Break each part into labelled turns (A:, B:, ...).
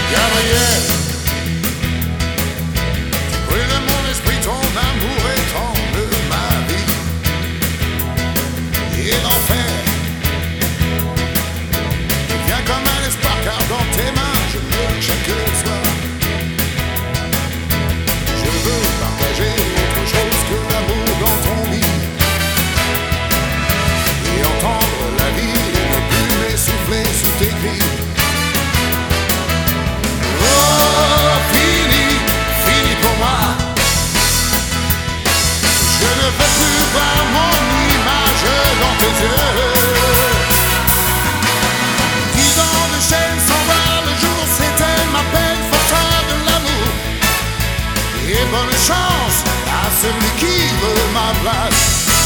A: Gabriel, brûle mon esprit, ton amour étrangle ma vie. Et l'enfer devient comme un espoir, car dans tes mains je meurs chaque soir. Je veux partager autre chose que l'amour dans ton lit, et entendre la vie ne plus m'essouffler sous tes cris. Je ne veux plus voir mon image dans tes yeux. 10 ans de chaîne sans voir le jour, c'était ma peine, forçat de l'amour. Et bonne chance à celui qui veut ma place.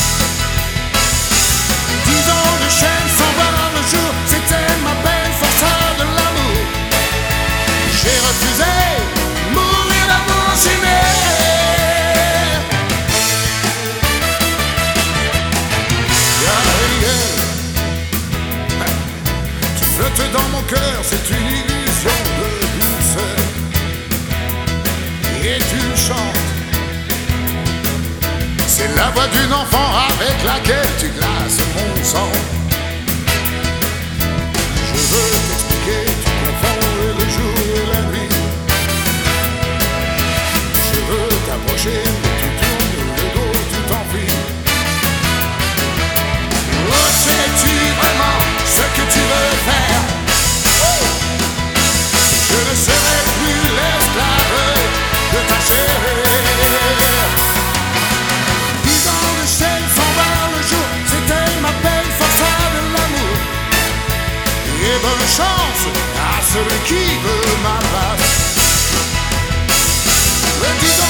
A: 10 ans de chaîne sans voir le jour, c'était ma peine, forçat de l'amour. J'ai refusé mourir d'amour chimère. Tu flottes dans mon cœur, c'est une illusion de douceur. Et tu chantes, c'est la voix d'une enfant avec laquelle tu glaces mon sang. Je veux t'expliquer, tu confonds le jour et la nuit. Je veux t'approcher, mais tu tournes le dos, tu t'enfuis. Oh, sais-tu vraiment ce que tu veux faire? Je ne serai plus l'esclave de ta chair. 10 ans de chaîne sans voir le jour, c'était ma peine, forçat de l'amour. Et bonne chance à celui qui veut ma place. 10 ans